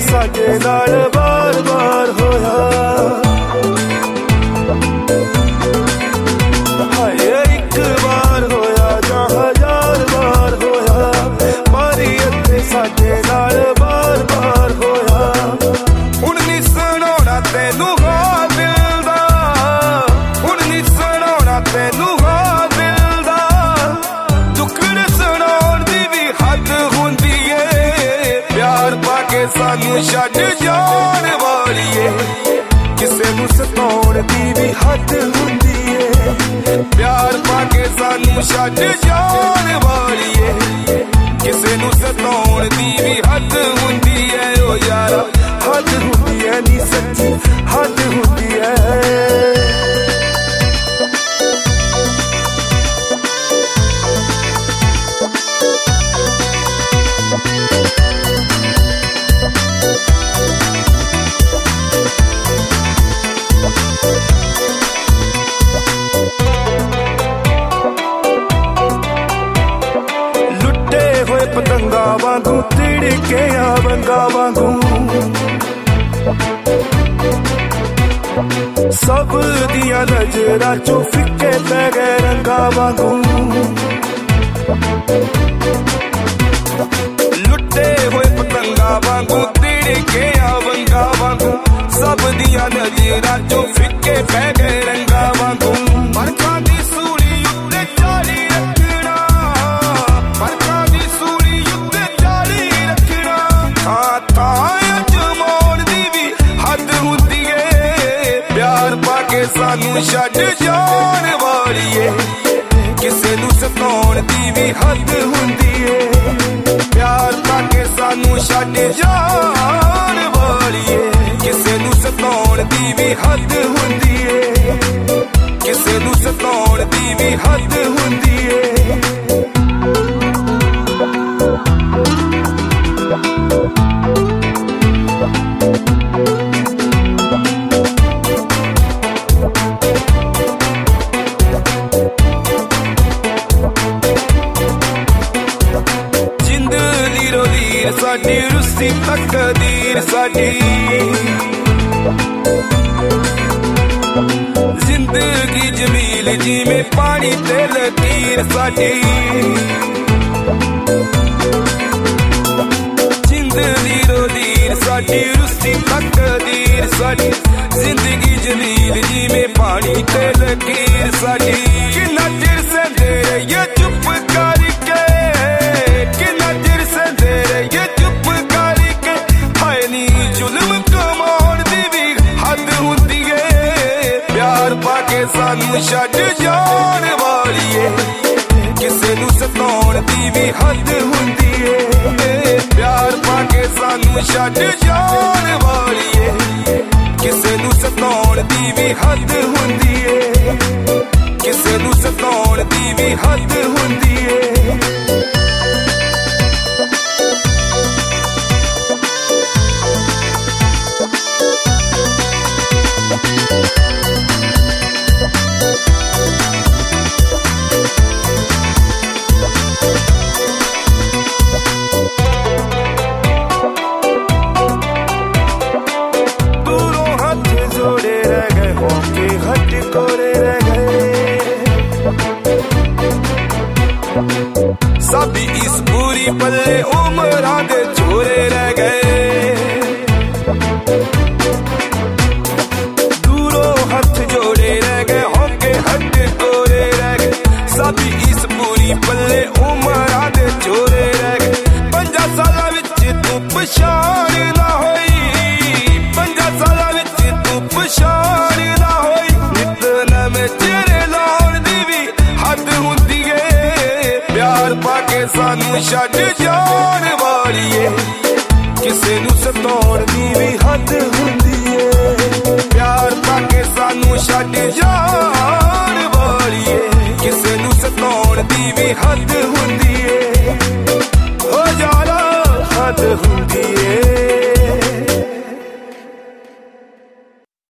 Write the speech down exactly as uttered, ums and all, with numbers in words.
साडे नाल बार बार होया। हाय एक बार होया जां हजार बार होया, पर इत्थे साडे नाल बार बार होया। हुण नी सुणाउणा तैनू हाल दिल दा, हुण नी सुणाउणा तैनू हाल दिल दा, टुकड़ सुणाउण दी भी हद हुंदी ए, प्यार पाके सानू छड्ड जाण वालीए, किसे नू सताउण दी भी हद हुंदी ए, प्यार पाके सानू छड्ड जाण वालीए, किसे नू सताउण दी भी हद हुंदी ए। ओ यारा हद हुंदी ए नी सच्ची हद हुंदी ए। पतंगा वांगू तिड़के आ बंगा वांगू, सब दिया नजरा चो फिक्के पै गए रंगा वांगू। लुटे हुए पतंगा वांगू तिड़के आ बंगा वांगू, सब दिया नजरा चो फिक्के पै गए रंगा वांगू। मरकां दी सूली उत्ते चाली रखना, मरकां दी सूली उत्ते चाली रखना, थां थां अजमाउण दी भी हद हुंदी ए, प्यार पाके सानू छड्ड जाण वालीए, किसे नू सताउण दी भी हद हुंदी ए, प्यार पाके सानू छड्ड जाण वालीए, किसे नू सताउण दी भी हद हुंदी ए, किसे नू सताउण दी भी हद हुंदी ए। साडी रुसी तकदीर साडी, जिंदगी जमील जी में पानी ते लकीर साडी, जिंदगी रोदीर साडी रुसी तकदीर साडी, जिंदगी जमील जी में पानी ते लकीर साडी। किन्ना चिर सहंदे रहिए चुप करके, किन्ना चिर सहंदे रहिए चुप करके, हाय नी जुल्म कमाउण दी भी हद हुंदी ए, प्यार पाके सानू छड्ड जाण वालीए, किसे नू सताउण दी भी हद हुंदी ए, प्यार पाके सानू छड्ड जाण वालीए, किसे नू सताउण दी भी हद हुंदी ए, किसे नू सताउण दी भी हद हुंदी ए। सब इस बुरी पल्ले उमरां दे छोरे रह गए, दूरों हाथ जोड़े रह गए, होके हट कोरे रह गए, सब इस बुरी पल्ले उमरां दे छोरे रह गए। पंजा सालां विच तू पछाण ना होई, पंजा सालां विच तू पछाण ना होई, नित नवें चेहरे लाउण दी भी हद हुंदी ए, प्यार पाके सानू छड्ड जाण वालीए, किसे नू सताउण दी भी हद हुंदी ए, प्यार पाके सानू छड्ड जाण वालीए, किसे नू सताउण दी भी हद हुंदी ए। हो यारा हद हुंदी